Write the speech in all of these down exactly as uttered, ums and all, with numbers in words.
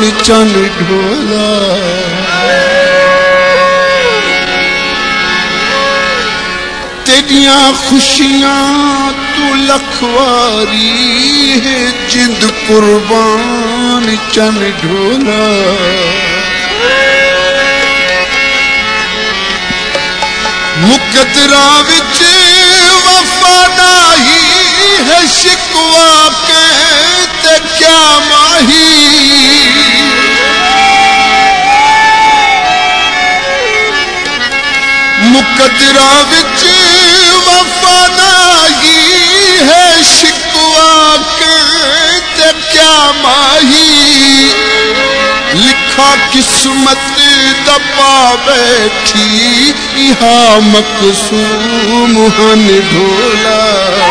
चन ढोला। तेरियां खुशियां तू लखवारी है, जिंद कुर्बान चन ढोला। मुकदरा विच वफा ही है, शिकवा के ते क्या माही। मुकदरा विच वफा ही है, शिकवा के ते क्या माही। लिखा किस्मत दबा बैठी, इहा मकसूम हन ढोला।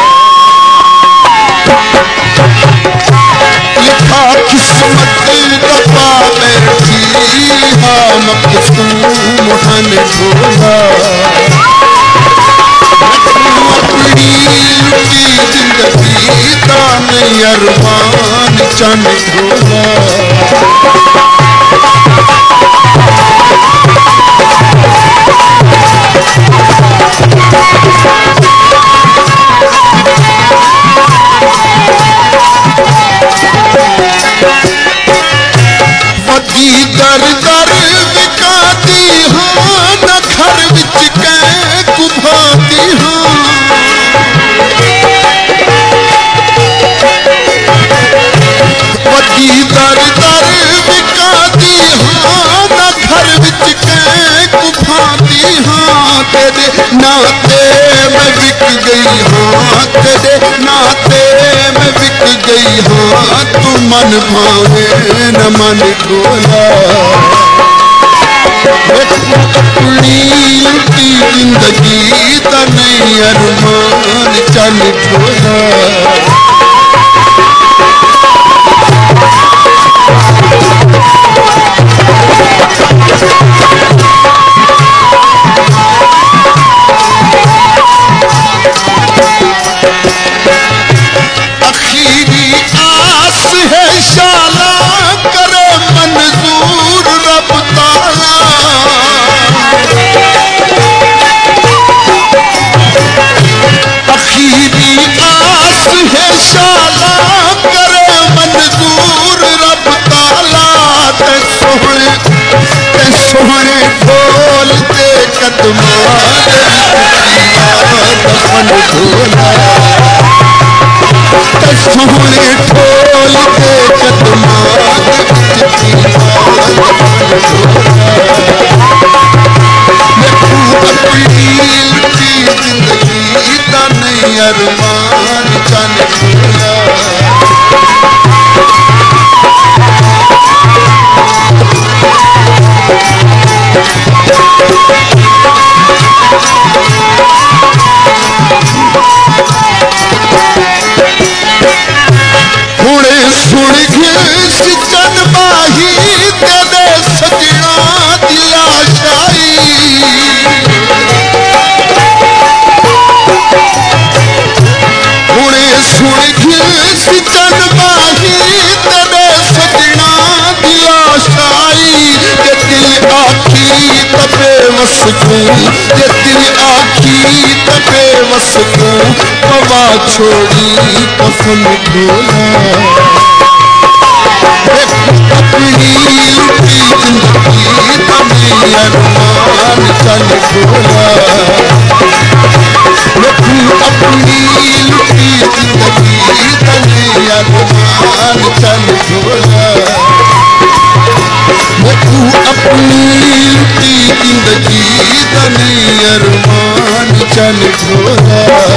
लिखा किस्मत दबा बैठी, इहा मकसूम हन ढोला। अपनी लुटी जिंदगी का नहीं अरमान चन ढोला। वदी दर दर विकाती हाँ, न घर विच कै कुभाती हाँ। वदी दर दर विकाती हाँ, न घर विच कै कुभाती हाँ। तेरे नाते मैं बिक गई हाँ, तेरे नाते मैं बिक गई हाँ। तू मन भावे न मन ढोला। अपनी लुटी जिंदगी ता नहीं अरमान चन ढोला। आखिरी आस है शाला, करे मंजूर रब ताला। आखिरी आस है शाला, करे मंजूर रब ताला। ते सोहने ते सोहने ढोल ते कदमां दफन ढोला। सोहने ढोल के कदमां अपनी लुटी जिंदगी दा नहीं अरमान चन ढोला। हुणे सुन घिस चन बाही, तेरे सजना दी आशाई। हुणे सुन घिस चन बाही, तेरे सजना दी आशाई। जे दिल आखी तबे वस को, जे दिल आखी तबे वस को। पवा छोड़ी कफन ढोला। अपनी लुटी जिंदगी तभी अरमान चन ढोला। अपनी लुटी जिंदगी तभी अरमान चन ढोला। अपनी लुटी जिंदगी तभी अरमान चन ढोला।